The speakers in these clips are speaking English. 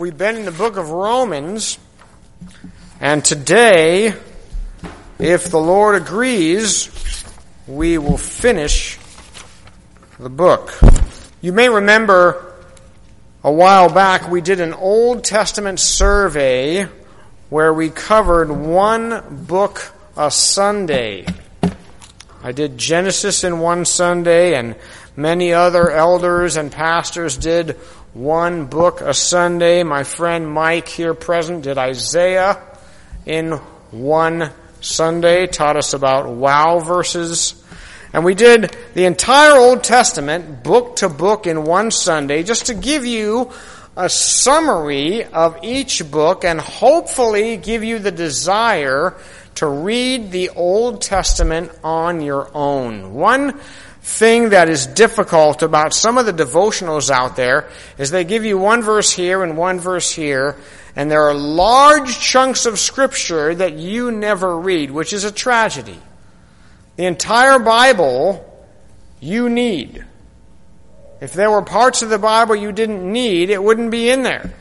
We've been in the book of Romans, and today, if the Lord agrees, we will finish the book. You may remember a while back we did an Old Testament survey where we covered one book a Sunday. I did Genesis in one Sunday, and many other elders and pastors did one book a Sunday. My friend Mike here present did Isaiah in one Sunday, taught us about wow verses. And we did the entire Old Testament, book to book, in one Sunday, just to give you a summary of each book and hopefully give you the desire to read the Old Testament on your own. One thing that is difficult about some of the devotionals out there is they give you one verse here and one verse here, and there are large chunks of Scripture that you never read, which is a tragedy. The entire Bible you need. If there were parts of the Bible you didn't need, it wouldn't be in there.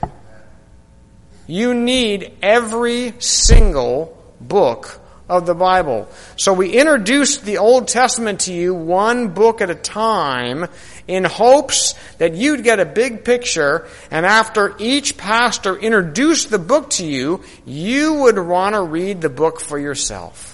You need every single book of the Bible. So we introduced the Old Testament to you one book at a time in hopes that you'd get a big picture, and after each pastor introduced the book to you, you would want to read the book for yourself.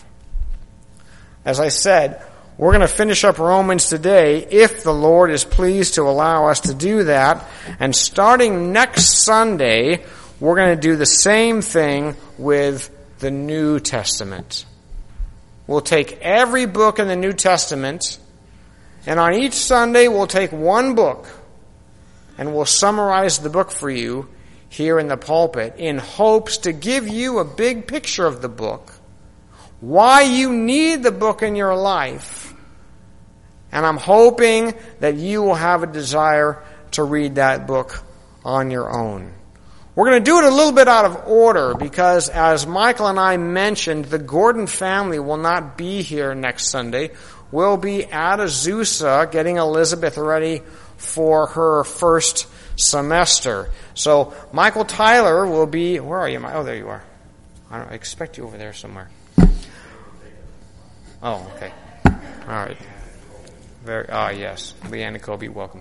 As I said, we're going to finish up Romans today if the Lord is pleased to allow us to do that, and starting next Sunday, we're going to do the same thing with the New Testament. We'll take every book in the New Testament, and on each Sunday we'll take one book, and we'll summarize the book for you here in the pulpit in hopes to give you a big picture of the book, why you need the book in your life, and I'm hoping that you will have a desire to read that book on your own. We're going to do it a little bit out of order because, as Michael and I mentioned, the Gordon family will not be here next Sunday. We'll be at Azusa getting Elizabeth ready for her first semester. So Michael Tyler will be... Where are you? Oh, there you are. I expect you over there somewhere. Oh, okay. All right. Yes. Leanne and Kobe, welcome.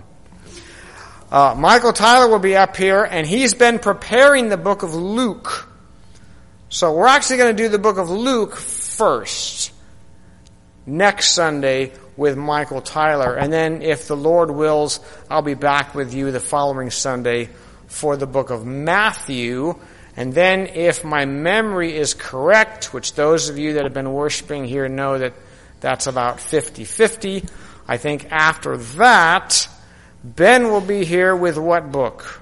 Michael Tyler will be up here, and he's been preparing the book of Luke. So we're actually going to do the book of Luke first, next Sunday with Michael Tyler. And then, if the Lord wills, I'll be back with you the following Sunday for the book of Matthew. And then, if my memory is correct, which those of you that have been worshiping here know that that's about 50-50, I think after that, Ben will be here with what book?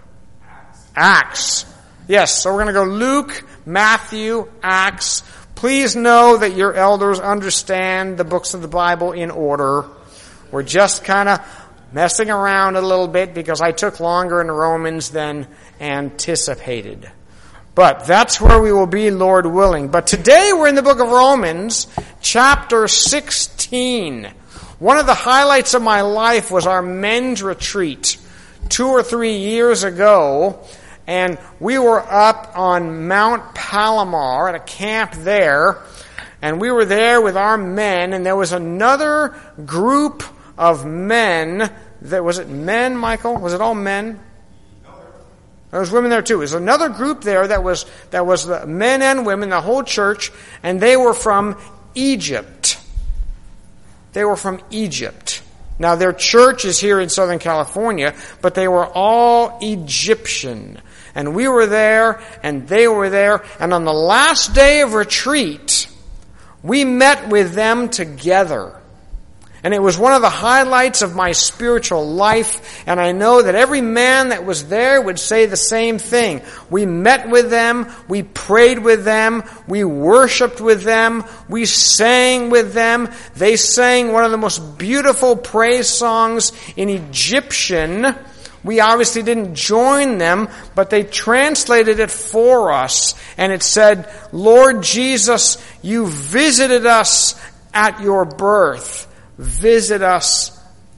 Acts. Yes, so we're going to go Luke, Matthew, Acts. Please know that your elders understand the books of the Bible in order. We're just kind of messing around a little bit because I took longer in Romans than anticipated. But that's where we will be, Lord willing. But today we're in the book of Romans, chapter 16. One of the highlights of my life was our men's retreat 2 or 3 years ago, and we were up on Mount Palomar at a camp there, and we were there with our men, and there was another group of men. Was it men, Michael? Was it all men? There was women there too. There was another group there that was the men and women, the whole church, and they were from Egypt. They were from Egypt. Now, their church is here in Southern California, but they were all Egyptian. And we were there, and they were there, and on the last day of retreat, we met with them together. And it was one of the highlights of my spiritual life, and I know that every man that was there would say the same thing. We met with them, we prayed with them, we worshiped with them, we sang with them. They sang one of the most beautiful praise songs in Egyptian. We obviously didn't join them, but they translated it for us, and it said, "Lord Jesus, you visited us at your birth. Visit us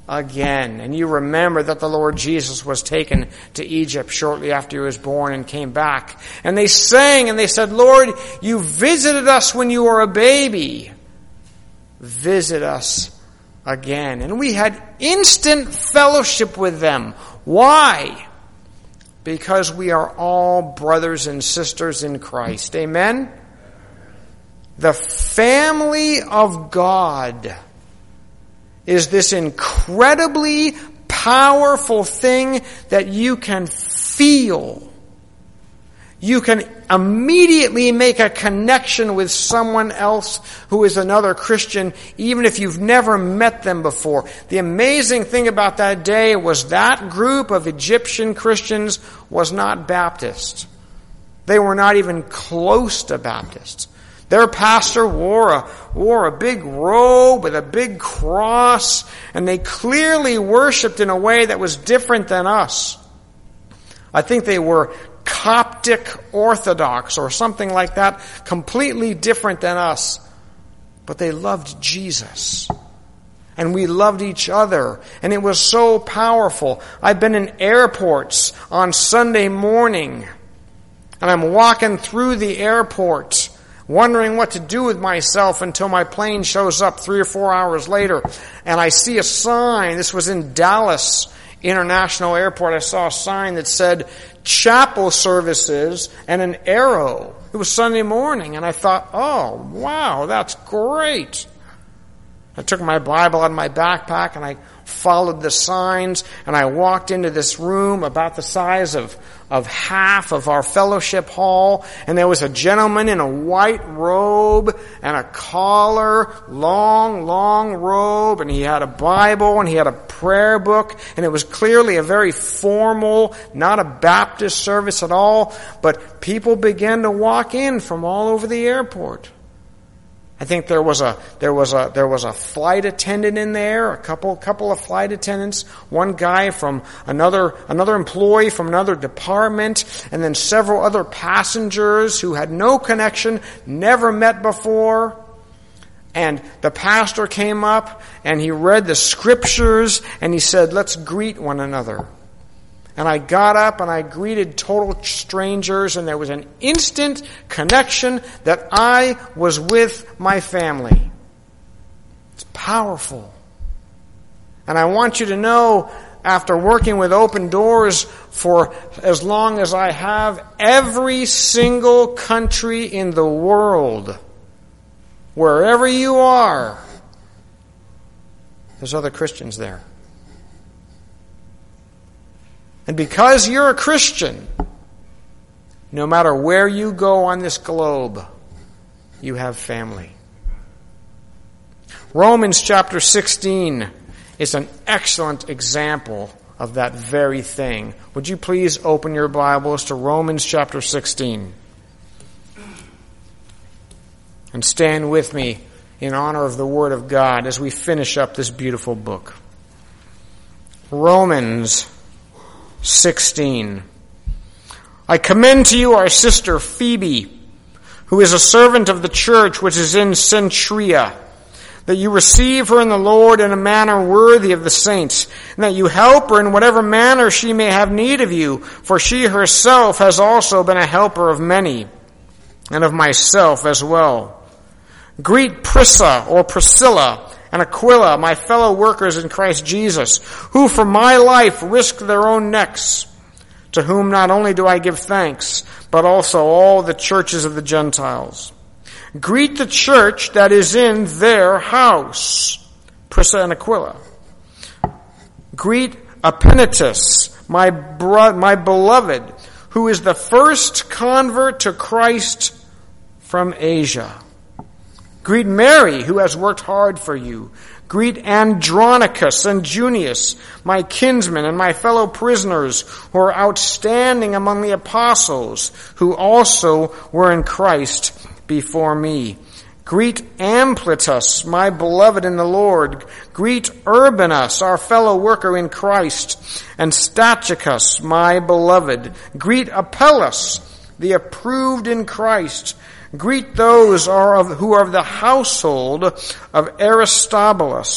again. And you remember that the Lord Jesus was taken to Egypt shortly after he was born and came back. And they sang and they said, Lord, you visited us when you were a baby. Visit us again. And we had instant fellowship with them. Why? Because we are all brothers and sisters in Christ. Amen? The family of God is this incredibly powerful thing that you can feel. You can immediately make a connection with someone else who is another Christian, even if you've never met them before. The amazing thing about that day was that group of Egyptian Christians was not Baptist. They were not even close to Baptists. Their pastor wore a big robe with a big cross, and they clearly worshiped in a way that was different than us. I think they were Coptic Orthodox or something like that, completely different than us. But they loved Jesus. And we loved each other. And it was so powerful. I've been in airports on Sunday morning, and I'm walking through the airport wondering what to do with myself until my plane shows up 3 or 4 hours later. And I see a sign. This was in Dallas International Airport. I saw a sign that said chapel services and an arrow. It was Sunday morning. And I thought, oh, wow, that's great. I took my Bible out of my backpack and I followed the signs, and I walked into this room about the size of half of our fellowship hall, and there was a gentleman in a white robe and a collar, long robe, and he had a Bible and he had a prayer book, and it was clearly a very formal, not a Baptist service at all, but people began to walk in from all over the airport. I think there was a flight attendant in there, a couple of flight attendants, one guy from another employee from another department, and then several other passengers who had no connection, never met before. And the pastor came up and he read the scriptures and he said, "Let's greet one another." And I got up and I greeted total strangers, and there was an instant connection that I was with my family. It's powerful. And I want you to know, after working with Open Doors for as long as I have, every single country in the world, wherever you are, there's other Christians there. And because you're a Christian, no matter where you go on this globe, you have family. Romans chapter 16 is an excellent example of that very thing. Would you please open your Bibles to Romans chapter 16? And stand with me in honor of the Word of God as we finish up this beautiful book. Romans 16. I commend to you our sister Phoebe, who is a servant of the church which is in Cenchrea, that you receive her in the Lord in a manner worthy of the saints, and that you help her in whatever manner she may have need of you, for she herself has also been a helper of many, and of myself as well. Greet Priscilla and Aquila, my fellow workers in Christ Jesus, who for my life risked their own necks, to whom not only do I give thanks, but also all the churches of the Gentiles. Greet the church that is in their house, Priscilla and Aquila. Greet Epaenetus, my beloved, who is the first convert to Christ from Asia. Greet Mary, who has worked hard for you. Greet Andronicus and Junius, my kinsmen and my fellow prisoners, who are outstanding among the apostles, who also were in Christ before me. Greet Ampliatus, my beloved in the Lord. Greet Urbanus, our fellow worker in Christ, and Stachys, my beloved. Greet Apelles, the approved in Christ. Greet those who are of the household of Aristobulus.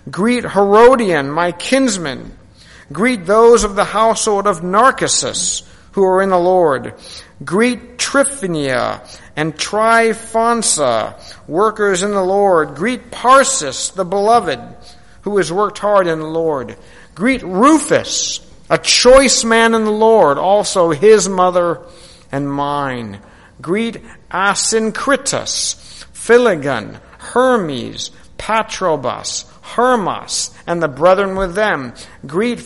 Greet Herodion, my kinsman. Greet those of the household of Narcissus, who are in the Lord. Greet Tryphenia and Tryphonsa, workers in the Lord. Greet Parsis, the beloved, who has worked hard in the Lord. Greet Rufus, a choice man in the Lord, also his mother and mine. Greet Asyncritus, Phlegon, Hermes, Patrobas, Hermas, and the brethren with them. Greet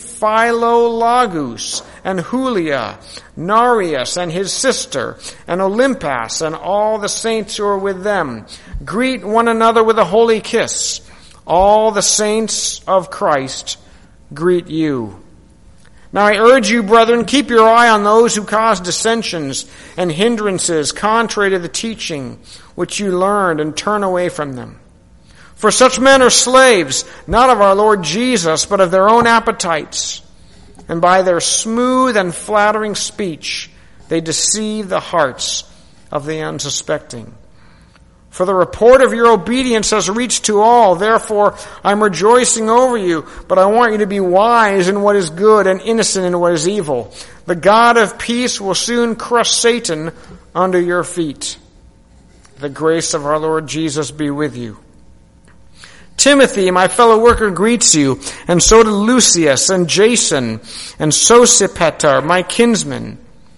Philolagus and Julia, Nereus and his sister, and Olympas, and all the saints who are with them. Greet one another with a holy kiss. All the saints of Christ greet you. Now I urge you, brethren, keep your eye on those who cause dissensions and hindrances contrary to the teaching which you learned, and turn away from them. For such men are slaves, not of our Lord Jesus, but of their own appetites. And by their smooth and flattering speech, they deceive the hearts of the unsuspecting. For the report of your obedience has reached to all. Therefore, I'm rejoicing over you, but I want you to be wise in what is good and innocent in what is evil. The God of peace will soon crush Satan under your feet. The grace of our Lord Jesus be with you. Timothy, my fellow worker, greets you, and so do Lucius and Jason and Sosipater, my kinsman.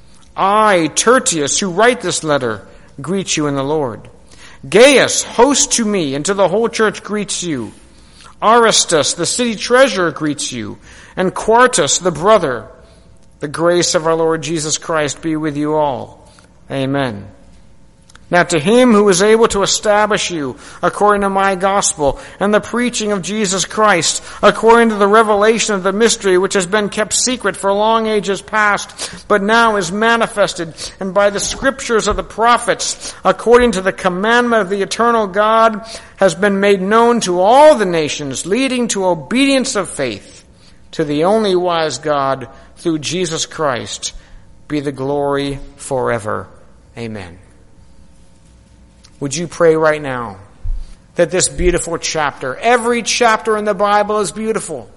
I, Tertius, who write this letter, greet you in the Lord. Gaius, host to me, and to the whole church greets you. Aristus, the city treasurer, greets you, and Quartus, the brother. The grace of our Lord Jesus Christ be with you all. Amen. Now to him who is able to establish you according to my gospel and the preaching of Jesus Christ, according to the revelation of the mystery which has been kept secret for long ages past, but now is manifested, and by the scriptures of the prophets, according to the commandment of the eternal God, has been made known to all the nations, leading to obedience of faith, to the only wise God, through Jesus Christ, be the glory forever. Amen. Would you pray right now that this beautiful chapter, every chapter in the Bible is beautiful.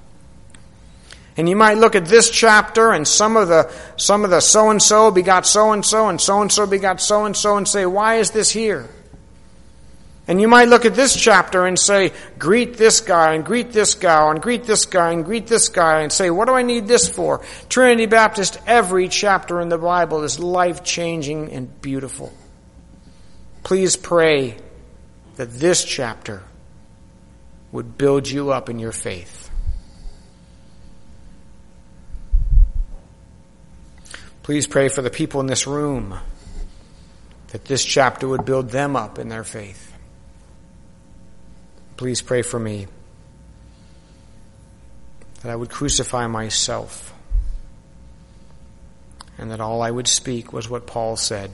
And you might look at this chapter and some of the so-and-so begot so-and-so and so-and-so begot so-and-so and say, why is this here? And you might look at this chapter and say, greet this guy and greet this gal and greet this guy and greet this guy and say, what do I need this for? Trinity Baptist, every chapter in the Bible is life-changing and beautiful. Please pray that this chapter would build you up in your faith. Please pray for the people in this room that this chapter would build them up in their faith. Please pray for me that I would crucify myself and that all I would speak was what Paul said.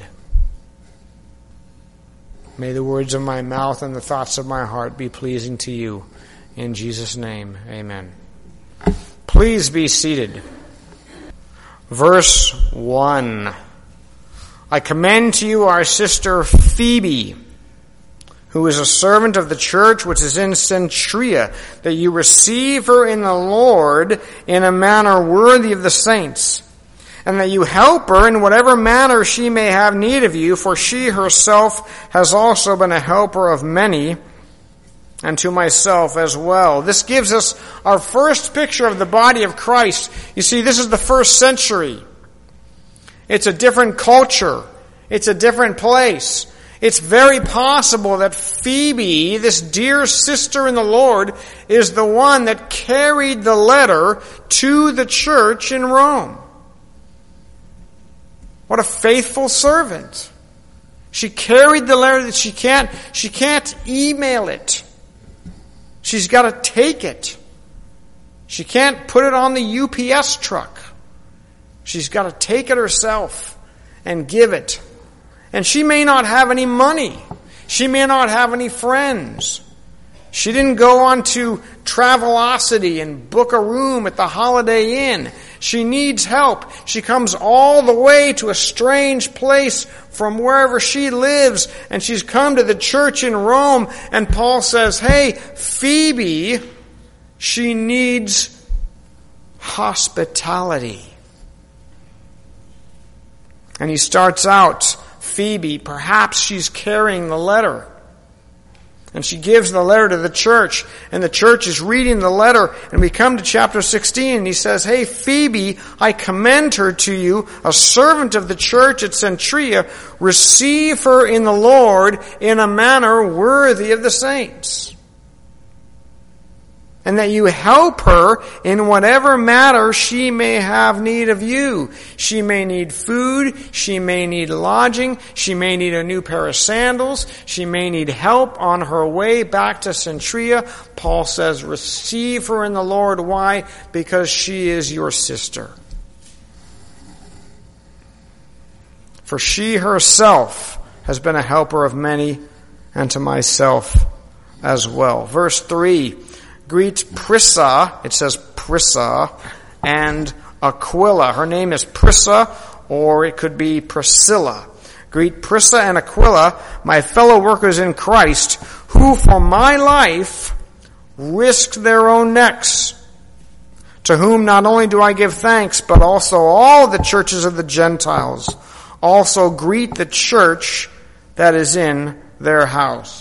May the words of my mouth and the thoughts of my heart be pleasing to you. In Jesus' name, amen. Please be seated. Verse 1. I commend to you our sister Phoebe, who is a servant of the church which is in Cenchrea, that you receive her in the Lord in a manner worthy of the saints, and that you help her in whatever manner she may have need of you, for she herself has also been a helper of many, and to myself as well. This gives us our first picture of the body of Christ. You see, this is the first century. It's a different culture. It's a different place. It's very possible that Phoebe, this dear sister in the Lord, is the one that carried the letter to the church in Rome. What a faithful servant. She carried the letter that she can't email it. She's got to take it. She can't put it on the UPS truck. She's got to take it herself and give it. And she may not have any money. She may not have any friends. She didn't go on to Travelocity and book a room at the Holiday Inn. She needs help. She comes all the way to a strange place from wherever she lives, and she's come to the church in Rome, and Paul says, hey, Phoebe, She needs hospitality. And he starts out, Phoebe, perhaps she's carrying the letter. And she gives the letter to the church, and the church is reading the letter, and we come to chapter 16, and he says, hey, Phoebe, I commend her to you, a servant of the church at Cenchrea. Receive her in the Lord in a manner worthy of the saints. And that you help her in whatever matter she may have need of you. She may need food. She may need lodging. She may need a new pair of sandals. She may need help on her way back to Cenchrea. Paul says, receive her in the Lord. Why? Because she is your sister. For she herself has been a helper of many, and to myself as well. Verse 3. Greet Prisca, it says Prisca, and Aquila. Her name is Prisca, or it could be Priscilla. Greet Prisca and Aquila, my fellow workers in Christ, who for my life risked their own necks, to whom not only do I give thanks, but also all the churches of the Gentiles. Also greet the church that is in their house.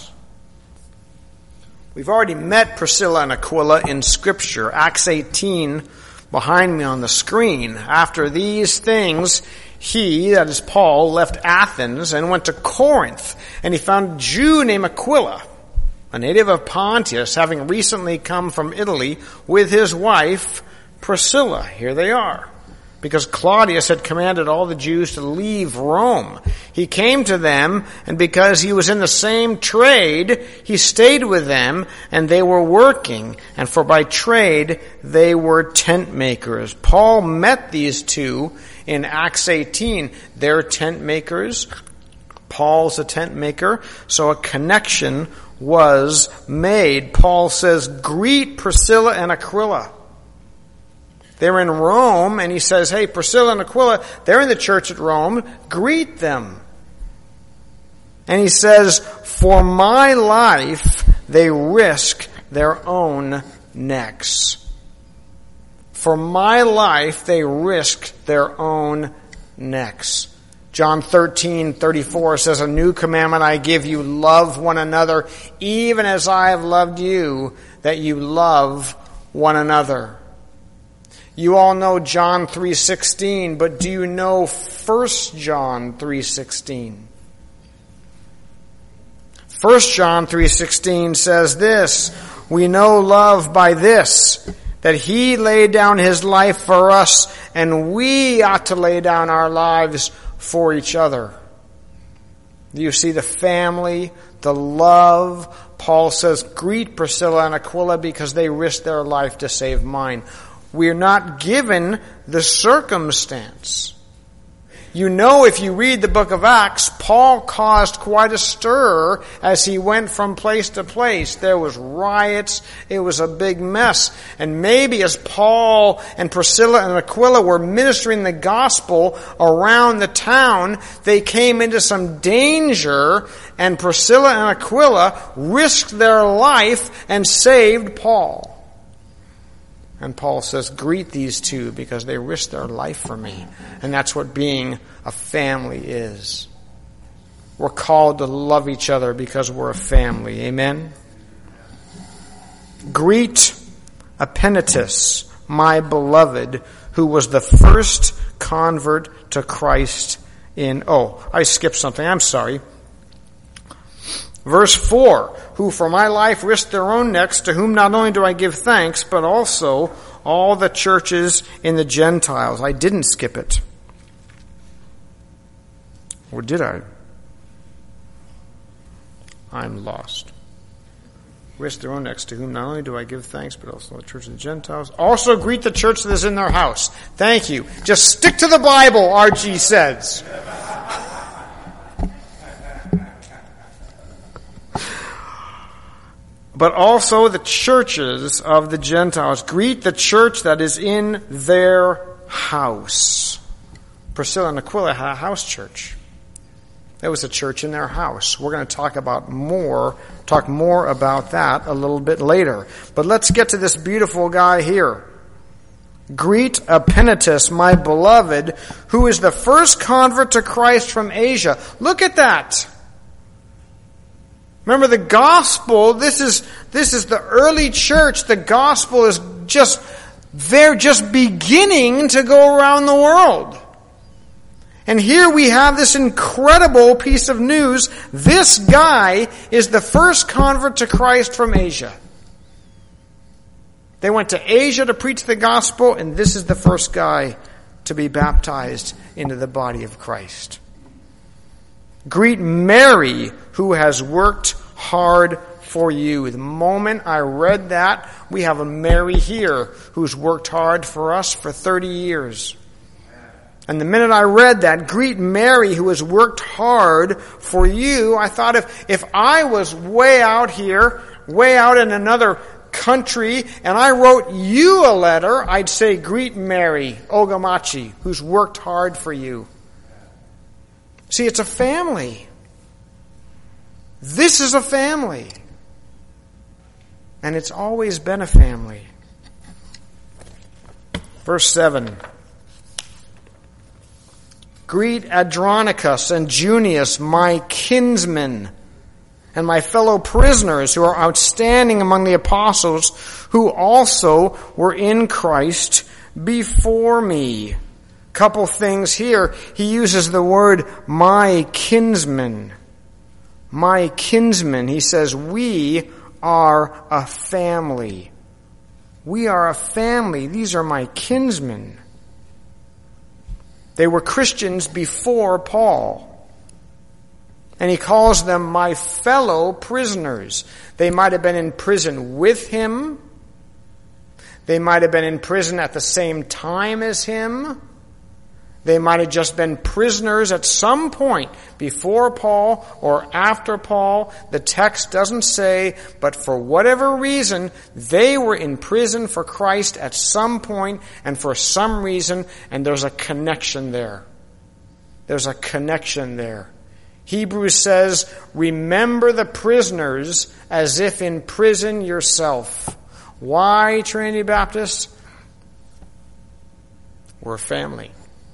We've already met Priscilla and Aquila in Scripture. Acts 18 behind me on the screen. After these things, he, that is Paul, left Athens and went to Corinth. And he found a Jew named Aquila, a native of Pontus, having recently come from Italy with his wife Priscilla. Here they are. Because Claudius had commanded all the Jews to leave Rome. He came to them, and because he was in the same trade, he stayed with them, and they were working. And for by trade, they were tent makers. Paul met these two in Acts 18. They're tent makers. Paul's a tent maker. So a connection was made. Paul says, greet Priscilla and Aquila. They're in Rome, and he says, hey, Priscilla and Aquila, they're in the church at Rome. Greet them. And he says, for my life, they risk their own necks. For my life, they risked their own necks. John 13:34 says, a new commandment I give you, love one another, even as I have loved you, that you love one another. You all know John 3:16, but do you know 1 John 3:16? 1 John 3:16 says this, we know love by this, that he laid down his life for us, and we ought to lay down our lives for each other. Do you see the family, the love? Paul says, greet Priscilla and Aquila because they risked their life to save mine. We are not given the circumstance. You know, if you read the book of Acts, Paul caused quite a stir as he went from place to place. There was riots. It was a big mess. And maybe as Paul and Priscilla and Aquila were ministering the gospel around the town, they came into some danger, and Priscilla and Aquila risked their life and saved Paul. And Paul says, greet these two because they risked their life for me. And that's what being a family is. We're called to love each other because we're a family. Amen? Greet Epaenetus, my beloved, who was the first convert to Christ I skipped something. I'm sorry. Verse 4, who for my life risked their own necks, to whom not only do I give thanks, but also all the churches in the Gentiles. I didn't skip it. Or did I? I'm lost. Risked their own necks, to whom not only do I give thanks, but also the church of the Gentiles. Also greet the church that is in their house. Thank you. Just stick to the Bible, R.G. says. But also the churches of the Gentiles. Greet the church that is in their house. Priscilla and Aquila had a house church. It was a church in their house. We're going to talk more about that a little bit later. But let's get to this beautiful guy here. Greet Epaenetus, my beloved, who is the first convert to Christ from Asia. Look at that. Remember, the gospel, this is the early church. The gospel is they're just beginning to go around the world. And here we have this incredible piece of news. This guy is the first convert to Christ from Asia. They went to Asia to preach the gospel, and this is the first guy to be baptized into the body of Christ. Greet Mary, who has worked hard for you. The moment I read that, we have a Mary here who's worked hard for us for 30 years. And the minute I read that, greet Mary who has worked hard for you, I thought if I was way out here, way out in another country, and I wrote you a letter, I'd say greet Mary Ogamachi who's worked hard for you. See, it's a family. This is a family. And it's always been a family. Verse 7. Greet Andronicus and Junius, my kinsmen, and my fellow prisoners who are outstanding among the apostles, who also were in Christ before me. Couple things here. He uses the word my kinsmen. My kinsmen. He says, we are a family. We are a family. These are my kinsmen. They were Christians before Paul. And he calls them my fellow prisoners. They might have been in prison with him. They might have been in prison at the same time as him. They might have just been prisoners at some point before Paul or after Paul. The text doesn't say, but for whatever reason, they were in prison for Christ at some point and for some reason, and there's a connection there. There's a connection there. Hebrews says, remember the prisoners as if in prison yourself. Why, Trinity Baptist? We're a family.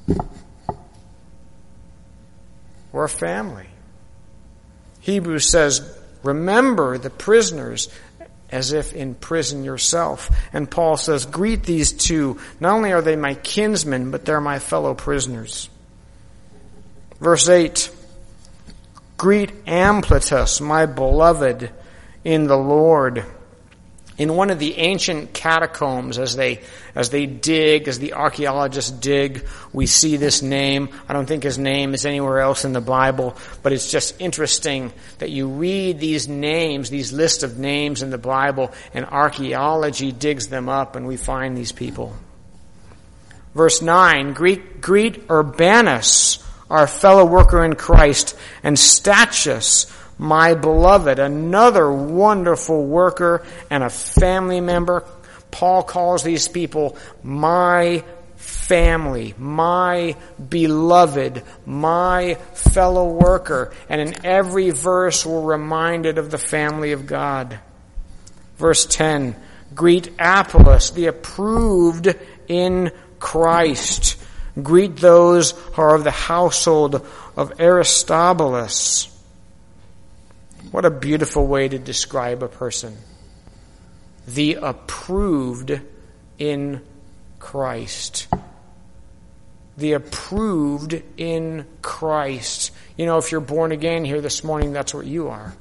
We're a family. Hebrews says, remember the prisoners as if in prison yourself. And Paul says, greet these two. Not only are they my kinsmen, but they're my fellow prisoners. Verse 8, greet Ampliatus, my beloved in the Lord. In one of the ancient catacombs, as the archaeologists dig, we see this name. I don't think his name is anywhere else in the Bible, but it's just interesting that you read these names, these lists of names in the Bible, and archaeology digs them up, and we find these people. Verse 9, greet Urbanus, our fellow worker in Christ, and Stachys, my beloved, another wonderful worker and a family member. Paul calls these people my family, my beloved, my fellow worker. And in every verse we're reminded of the family of God. Verse 10, greet Apollos, the approved in Christ. Greet those who are of the household of Aristobulus. What a beautiful way to describe a person. The approved in Christ. The approved in Christ. You know, if you're born again here this morning, that's what you are.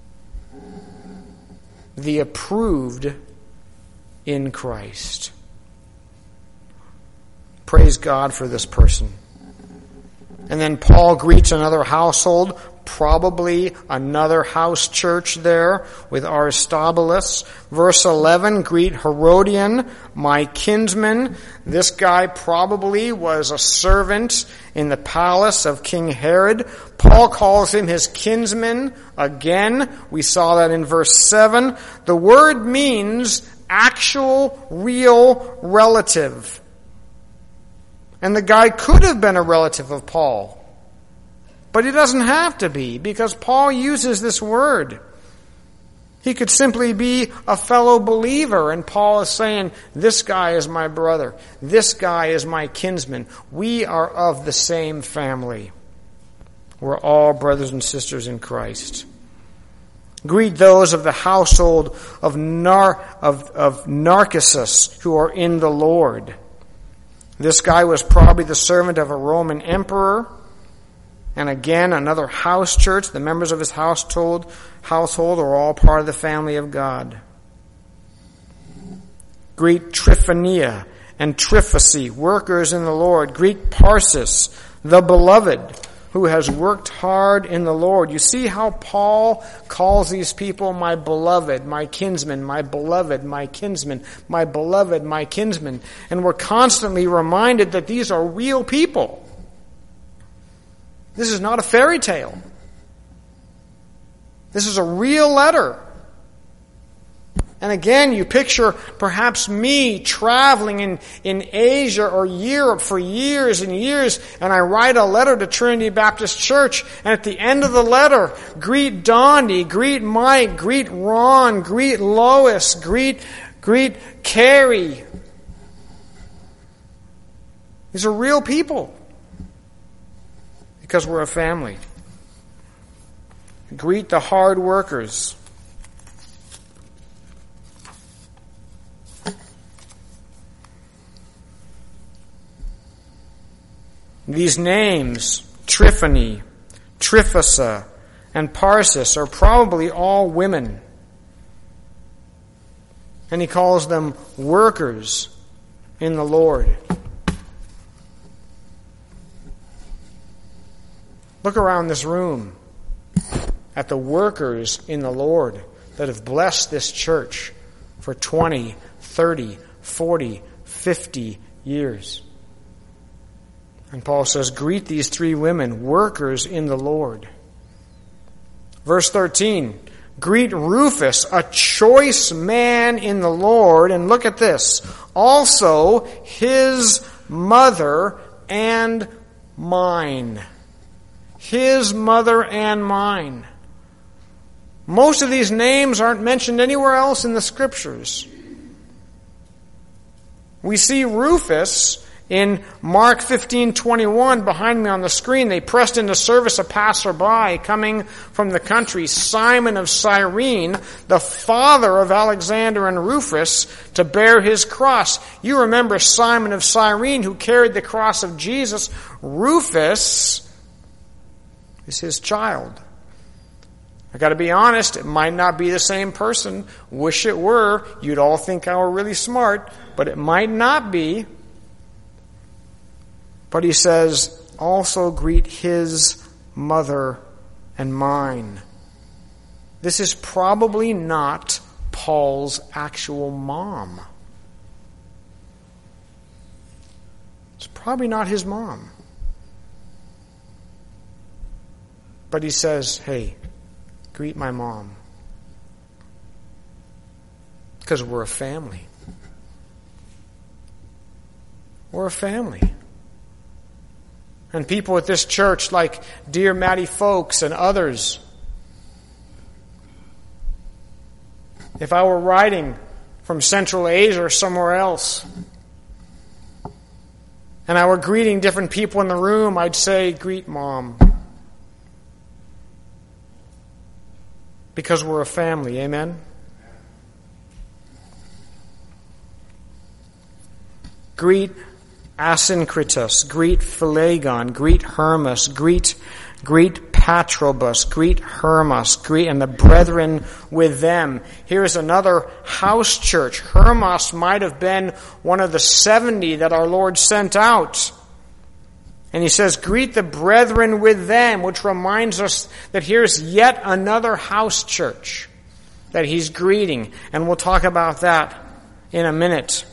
The approved in Christ. Praise God for this person. And then Paul greets another household, probably another house church there with Aristobulus. Verse 11, greet Herodion, my kinsman. This guy probably was a servant in the palace of King Herod. Paul calls him his kinsman again. We saw that in verse 7. The word means actual, real relative. And the guy could have been a relative of Paul. But he doesn't have to be, because Paul uses this word. He could simply be a fellow believer, and Paul is saying, this guy is my brother. This guy is my kinsman. We are of the same family. We're all brothers and sisters in Christ. Greet those of the household of Narcissus who are in the Lord. This guy was probably the servant of a Roman emperor. And again, another house church. The members of his household are all part of the family of God. Greet Tryphenia and Tryphosy, workers in the Lord. Greet Parsis, the beloved, who has worked hard in the Lord. You see how Paul calls these people my beloved, my kinsman, my beloved, my kinsman, my beloved, my kinsman. And we're constantly reminded that these are real people. This is not a fairy tale. This is a real letter. And again, you picture perhaps me traveling in Asia or Europe for years and years, and I write a letter to Trinity Baptist Church, and at the end of the letter, greet Dondi, greet Mike, greet Ron, greet Lois, greet Carrie. These are real people, because we're a family. Greet the hard workers. These names, Tryphony, Tryphosa, and Parsis, are probably all women. And he calls them workers in the Lord. Look around this room at the workers in the Lord that have blessed this church for 20, 30, 40, 50 years. And Paul says, greet these three women, workers in the Lord. Verse 13, greet Rufus, a choice man in the Lord. And look at this, also his mother and mine. His mother and mine. Most of these names aren't mentioned anywhere else in the Scriptures. We see Rufus in Mark 15:21 behind me on the screen. They pressed into service a passerby coming from the country, Simon of Cyrene, the father of Alexander and Rufus, to bear his cross. You remember Simon of Cyrene, who carried the cross of Jesus. Rufus is his child. I got to be honest, it might not be the same person. Wish it were. You'd all think I were really smart, but it might not be. But he says, also greet his mother and mine. This is probably not Paul's actual mom. It's probably not his mom. But he says, hey, greet my mom. Because we're a family. We're a family. And people at this church like dear Maddie Folks and others. If I were writing from Central Asia or somewhere else, and I were greeting different people in the room, I'd say, greet Mom. Because we're a family, amen? Greet Asyncritus, greet Philegon, greet Hermas, greet Patrobus, greet Hermas, greet, and the brethren with them. Here's another house church. Hermas might have been one of the 70 that our Lord sent out. And he says, greet the brethren with them, which reminds us that here's yet another house church that he's greeting. And we'll talk about that in a minute.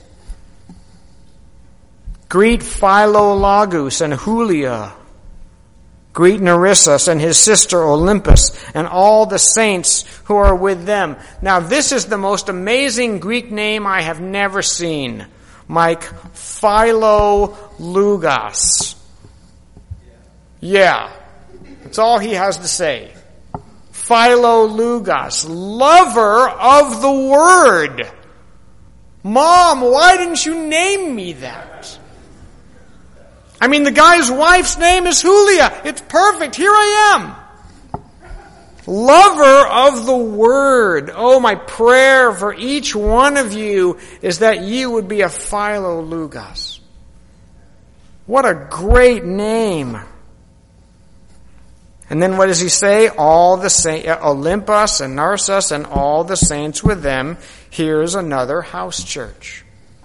Greet Philologus and Julia. Greet Narcissus and his sister Olympus and all the saints who are with them. Now this is the most amazing Greek name I have never seen. Mike, Philologus. Yeah. That's all he has to say. Philologos, lover of the word. Mom, why didn't you name me that? I mean, the guy's wife's name is Julia. It's perfect. Here I am. Lover of the word. Oh, my prayer for each one of you is that you would be a Philologos. What a great name. And then what does he say? All the saints, Olympus and Narcissus and all the saints with them. Here's another house church.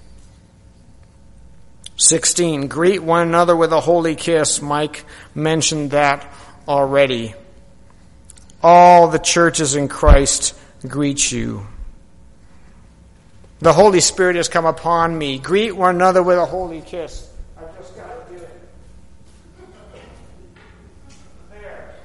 16, greet one another with a holy kiss. Mike mentioned that already. All the churches in Christ greet you. The Holy Spirit has come upon me. Greet one another with a holy kiss. I've just got to do it. There.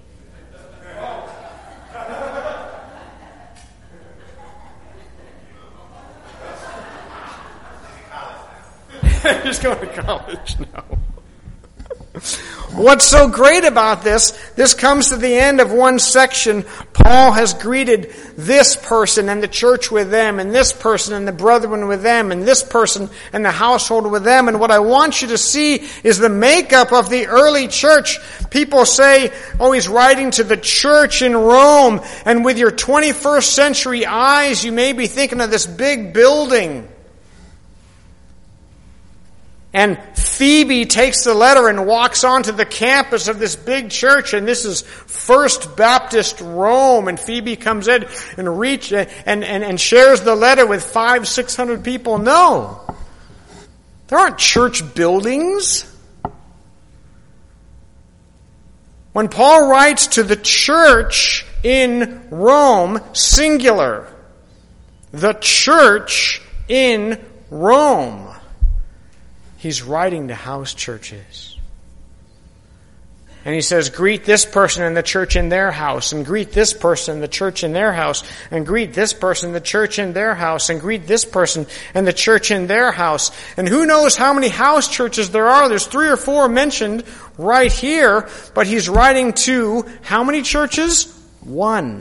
I'm just going to college now. What's so great about this comes to the end of one section. Paul has greeted this person and the church with them, and this person and the brethren with them, and this person and the household with them. And what I want you to see is the makeup of the early church. People say, oh, he's writing to the church in Rome, and with your 21st century eyes, you may be thinking of this big building. And Phoebe takes the letter and walks onto the campus of this big church, and this is First Baptist Rome, and Phoebe comes in and shares the letter with 500-600 people. No. There aren't church buildings. When Paul writes to the church in Rome, singular, the church in Rome, he's writing to house churches. And he says, greet this person in the church in their house, and greet this person in the church in their house, and greet this person in the church in their house, and greet this person in the church in their house. And who knows how many house churches there are? There's 3 or 4 mentioned right here, but he's writing to how many churches? 1.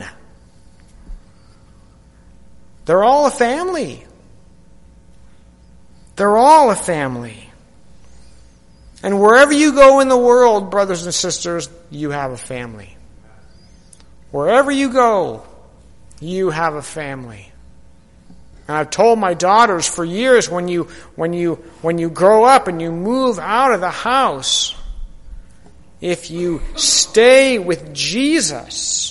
They're all a family. They're all a family. And wherever you go in the world, brothers and sisters, you have a family. Wherever you go, you have a family. And I've told my daughters for years, when you grow up and you move out of the house, if you stay with Jesus,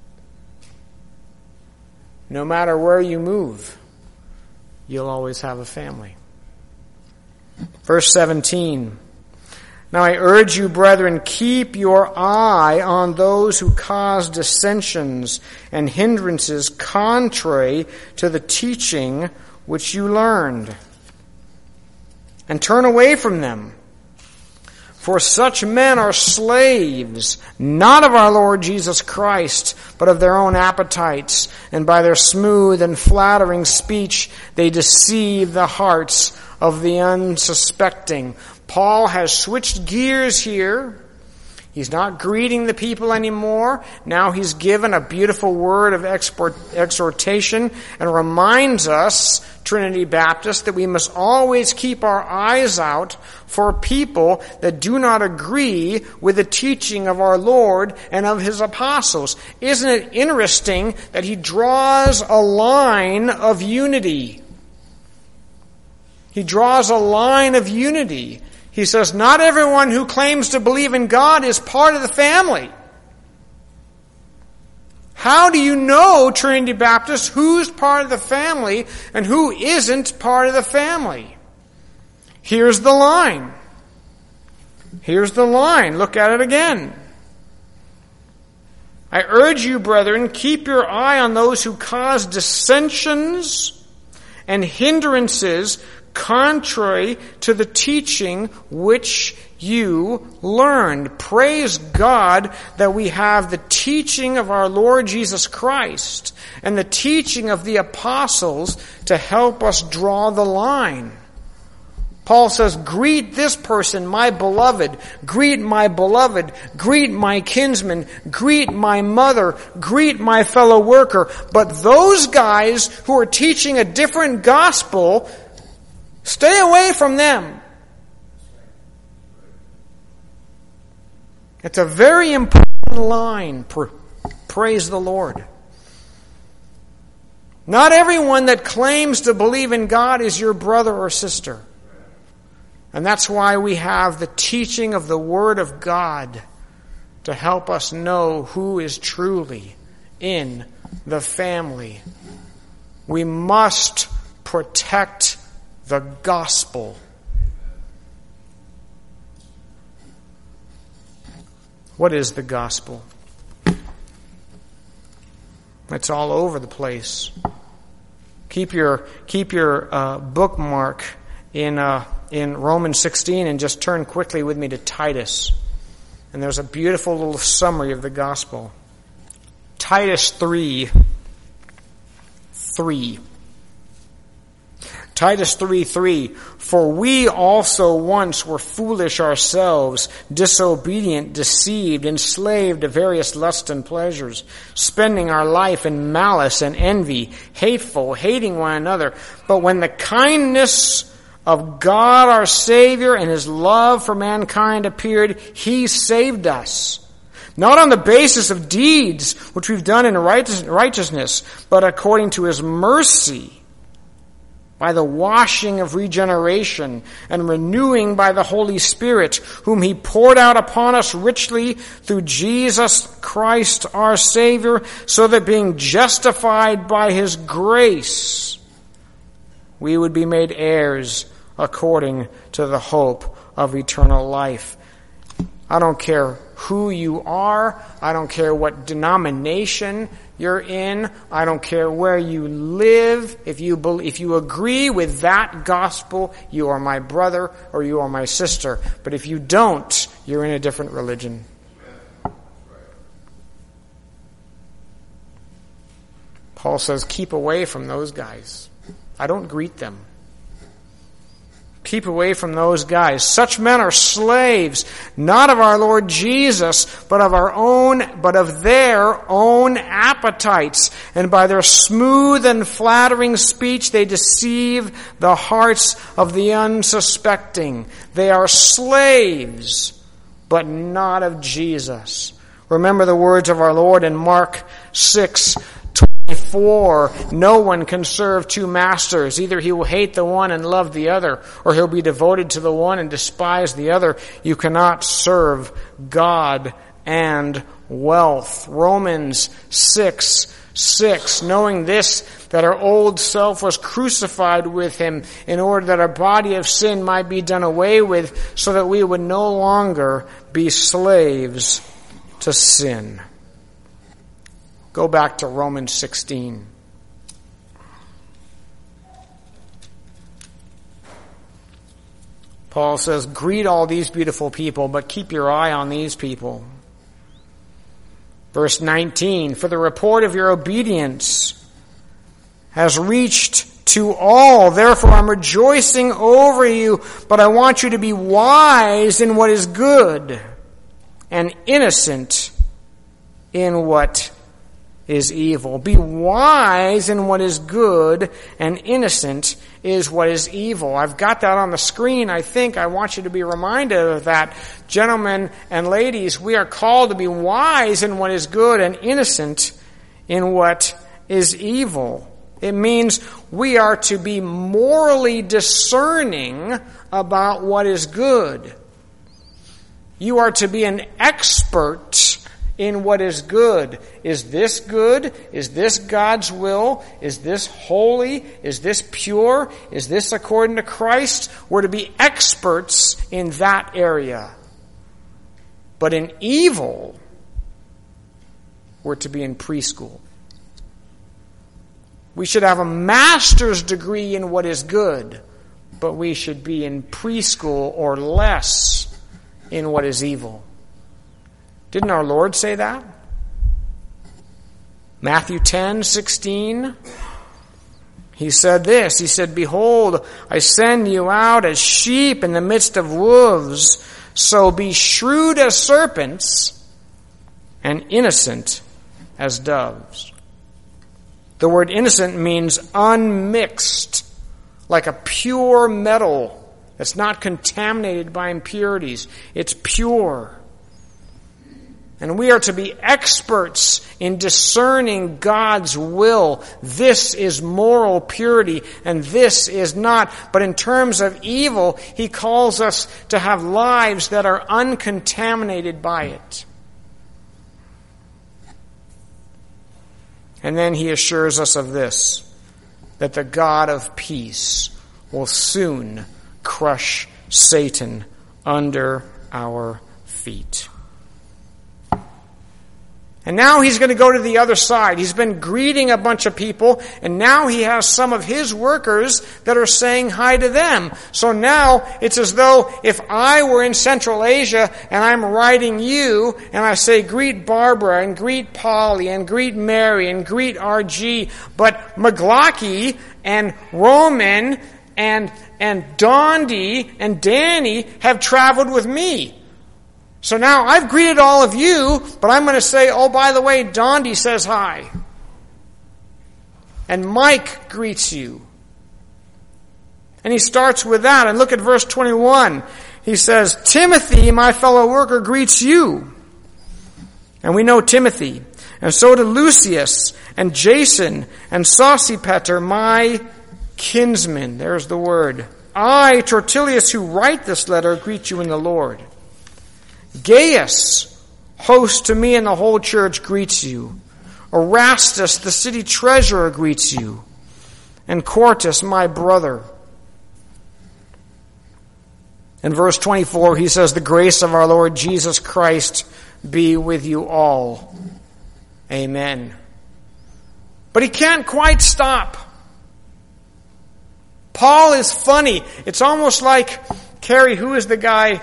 no matter where you move, you'll always have a family. Verse 17. Now I urge you, brethren, keep your eye on those who cause dissensions and hindrances contrary to the teaching which you learned, and turn away from them. For such men are slaves, not of our Lord Jesus Christ, but of their own appetites, and by their smooth and flattering speech they deceive the hearts of the unsuspecting. Paul has switched gears here. He's not greeting the people anymore. Now he's given a beautiful word of exhortation and reminds us, Trinity Baptist, that we must always keep our eyes out for people that do not agree with the teaching of our Lord and of his apostles. Isn't it interesting that he draws a line of unity? He draws a line of unity. He says, not everyone who claims to believe in God is part of the family. How do you know, Trinity Baptist, who's part of the family and who isn't part of the family? Here's the line. Here's the line. Look at it again. I urge you, brethren, keep your eye on those who cause dissensions and hindrances contrary to the teaching which you learned. Praise God that we have the teaching of our Lord Jesus Christ and the teaching of the apostles to help us draw the line. Paul says, greet this person, my beloved. Greet my beloved. Greet my kinsman. Greet my mother. Greet my fellow worker. But those guys who are teaching a different gospel, stay away from them. It's a very important line. Praise the Lord. Not everyone that claims to believe in God is your brother or sister. And that's why we have the teaching of the Word of God to help us know who is truly in the family. We must protect the gospel. What is the gospel? It's all over the place. Keep your bookmark in Romans 16 and just turn quickly with me to Titus. And there's a beautiful little summary of the gospel. Titus 3:3. Titus 3:3. For we also once were foolish ourselves, disobedient, deceived, enslaved to various lusts and pleasures, spending our life in malice and envy, hateful, hating one another. But when the kindness of God our Savior and His love for mankind appeared, He saved us. Not on the basis of deeds which we've done in righteousness, but according to His mercy, by the washing of regeneration and renewing by the Holy Spirit, whom He poured out upon us richly through Jesus Christ our Savior, so that being justified by His grace, we would be made heirs according to the hope of eternal life. I don't care who you are. I don't care what denomination you're in. I don't care where you live. If you agree with that gospel, you are my brother or you are my sister. But if you don't, you're in a different religion. Paul says, keep away from those guys. I don't greet them. Keep away from those guys. Such men are slaves, not of our Lord Jesus, but of their own appetites. And by their smooth and flattering speech, they deceive the hearts of the unsuspecting. They are slaves, but not of Jesus. Remember the words of our Lord in Mark 6:24, no one can serve two masters. Either he will hate the one and love the other, or he'll be devoted to the one and despise the other. You cannot serve God and wealth. Romans 6:6, knowing this, that our old self was crucified with Him in order that our body of sin might be done away with, so that we would no longer be slaves to sin. Go back to Romans 16. Paul says, greet all these beautiful people, but keep your eye on these people. Verse 19, for the report of your obedience has reached to all. Therefore I'm rejoicing over you, but I want you to be wise in what is good and innocent in what is evil. Be wise in what is good, and innocent is what is evil. I've got that on the screen. I think I want you to be reminded of that. Gentlemen and ladies, we are called to be wise in what is good and innocent in what is evil. It means we are to be morally discerning about what is good. You are to be an expert in what is good. Is this good? Is this God's will? Is this holy? Is this pure? Is this according to Christ? We're to be experts in that area. But in evil, we're to be in preschool. We should have a master's degree in what is good, but we should be in preschool or less in what is evil. Didn't our Lord say that? Matthew 10:16. he said this. He said, "Behold, I send you out as sheep in the midst of wolves. So be shrewd as serpents and innocent as doves." The word innocent means unmixed, like a pure metal that's not contaminated by impurities. It's pure. And we are to be experts in discerning God's will. This is moral purity, and this is not. But in terms of evil, he calls us to have lives that are uncontaminated by it. And then he assures us of this, that the God of peace will soon crush Satan under our feet. And now he's going to go to the other side. He's been greeting a bunch of people, and now he has some of his workers that are saying hi to them. So now it's as though if I were in Central Asia and I'm writing you, and I say greet Barbara and greet Polly and greet Mary and greet RG, but McGlocky and Roman and Dondi and Danny have traveled with me. So now I've greeted all of you, but I'm going to say, oh, by the way, Dondi says hi. And Mike greets you. And he starts with that. And look at verse 21. He says, Timothy, my fellow worker, greets you. And we know Timothy. And so do Lucius and Jason and Sosipater, my kinsmen. There's the word. I, Tertullius, who write this letter, greet you in the Lord. Gaius, host to me and the whole church, greets you. Erastus, the city treasurer, greets you. And Quartus, my brother. In verse 24, he says, the grace of our Lord Jesus Christ be with you all. Amen. But he can't quite stop. Paul is funny. It's almost like, Carrie, who is the guy,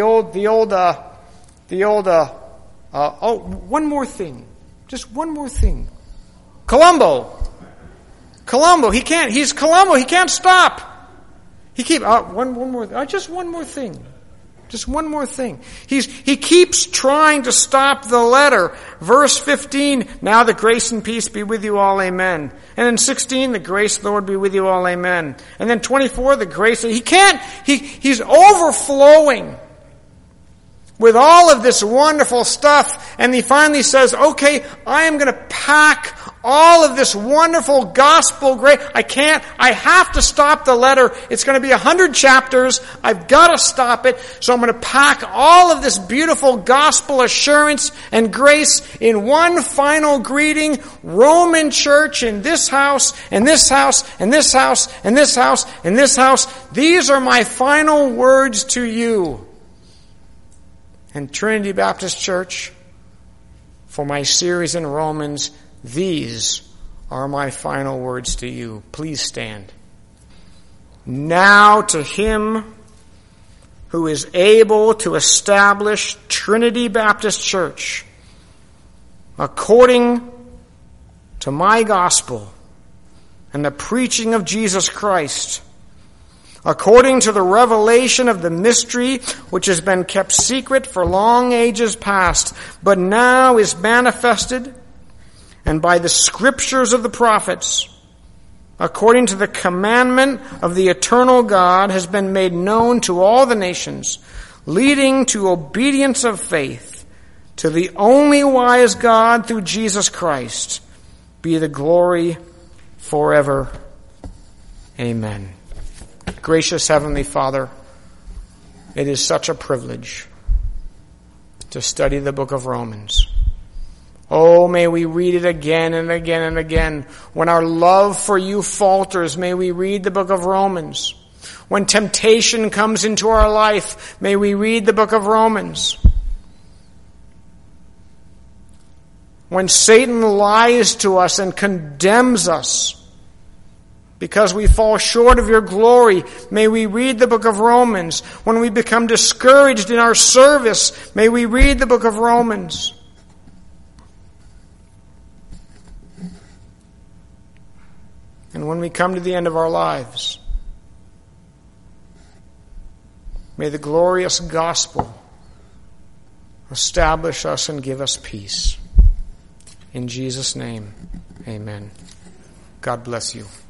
one more thing. Just one more thing. Columbo, he can't stop. Just one more thing. Just one more thing. He keeps trying to stop the letter. Verse 15, now the grace and peace be with you all, amen. And in 16, the grace of the Lord be with you all, amen. And then 24, the grace, he's overflowing with all of this wonderful stuff. And he finally says, okay, I am going to pack all of this wonderful gospel grace. I have to stop the letter. It's going to be 100 chapters. I've got to stop it. So I'm going to pack all of this beautiful gospel assurance and grace in one final greeting. Roman church in this house, and this house, and this house, and this house, and this house. These are my final words to you. And Trinity Baptist Church, for my series in Romans, these are my final words to you. Please stand. Now to him who is able to establish Trinity Baptist Church according to my gospel and the preaching of Jesus Christ, according to the revelation of the mystery which has been kept secret for long ages past, but now is manifested, and by the scriptures of the prophets, according to the commandment of the eternal God, has been made known to all the nations, leading to obedience of faith, to the only wise God through Jesus Christ, be the glory forever. Amen. Gracious Heavenly Father, it is such a privilege to study the book of Romans. Oh, may we read it again and again and again. When our love for you falters, may we read the book of Romans. When temptation comes into our life, may we read the book of Romans. When Satan lies to us and condemns us because we fall short of your glory, may we read the book of Romans. When we become discouraged in our service, may we read the book of Romans. and when we come to the end of our lives. May the glorious gospel establish us and give us peace. In Jesus' name, amen. God bless you.